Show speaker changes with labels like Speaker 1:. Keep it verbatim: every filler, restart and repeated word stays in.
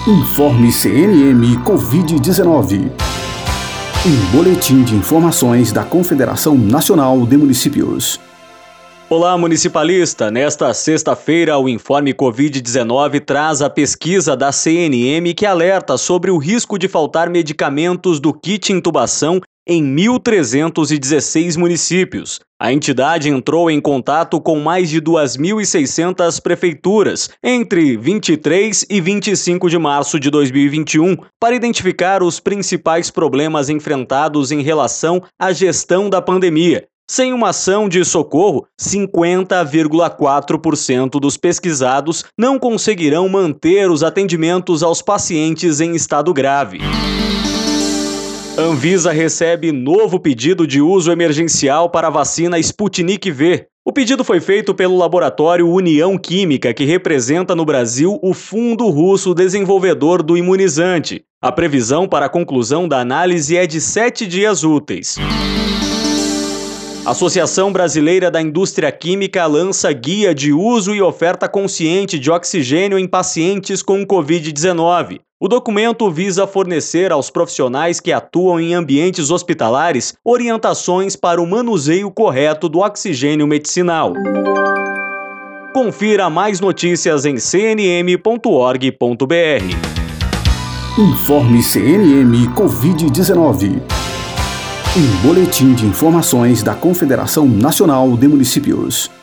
Speaker 1: Informe C N M covid dezenove. Um boletim de informações da Confederação Nacional de Municípios.
Speaker 2: Olá, municipalista! Nesta sexta-feira, o Informe covid dezenove traz a pesquisa da C N M que alerta sobre o risco de faltar medicamentos do kit intubação em mil trezentos e dezesseis municípios. A entidade entrou em contato com mais de duas mil e seiscentas prefeituras entre vinte e três e vinte e cinco de março de dois mil e vinte e um para identificar os principais problemas enfrentados em relação à gestão da pandemia. Sem uma ação de socorro, cinquenta vírgula quatro por cento dos pesquisados não conseguirão manter os atendimentos aos pacientes em estado grave. Anvisa recebe novo pedido de uso emergencial para a vacina Sputnik V. O pedido foi feito pelo laboratório União Química, que representa no Brasil o fundo russo desenvolvedor do imunizante. A previsão para a conclusão da análise é de sete dias úteis. A Associação Brasileira da Indústria Química lança guia de uso e oferta consciente de oxigênio em pacientes com covid dezenove. O documento visa fornecer aos profissionais que atuam em ambientes hospitalares orientações para o manuseio correto do oxigênio medicinal. Confira mais notícias em c n m ponto org ponto b r.
Speaker 1: Informe C N M covid dezenove. Um boletim de informações da Confederação Nacional de Municípios.